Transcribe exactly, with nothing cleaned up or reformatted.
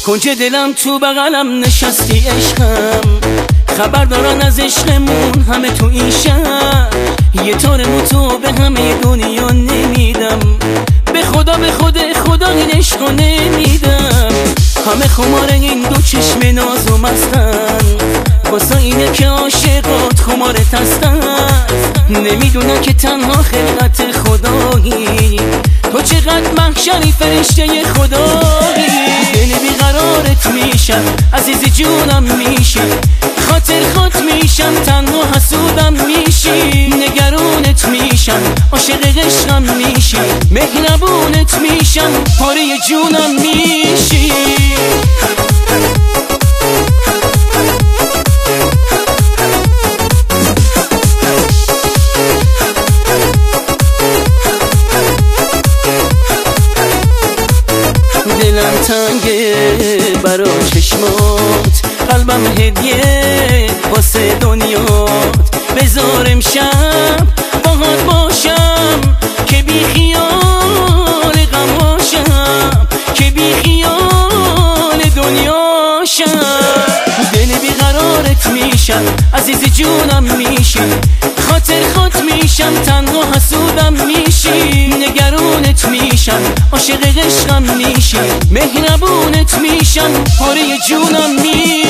کنج دلم تو بغلم نشستی عشقم، خبر دارن از عشقمون همه تو این شهر. یه تارمو تو به همه دنیا نمیدم، به خدا به خود خدا این عشقو نمیدم. همه خمار این دو چشم ناز و مستن، واسه اینه که عاشقات خمارت هستن. نمیدونن که تنها خلقت خدایی، تو چقدر محشری فرشته خدایی. دل بیقرارت میشم عزیز جونم میشی، خاطر خود میشم تنها حسودم میشی. نگرانت میشم عاشق عشقم میشی، مهربونت میشم پاره جونم میشی. دلم تنگه برا چشمات، قلبم هدیه واسه دنیات. بذار امشب باهات باشم که بی خیال غم باشم، که بی خیال دنیاشم. دل بیقرارت میشم عزیز جونم میشی، خاطر خود میشم تنها حسودم میشی. نگرانت میشم عاشق عشقم میشی، مهربونت میشم پاره جونم میشی.